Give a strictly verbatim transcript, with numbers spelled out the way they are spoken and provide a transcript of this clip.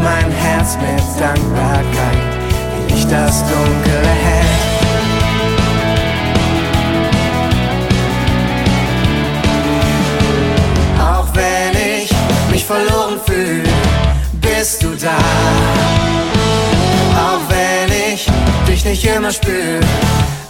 mein Herz mit Dankbarkeit, wie Licht das Dunkel erhält. Auch wenn ich mich verloren fühle, bist du da. Auch wenn ich dich nicht immer spüre,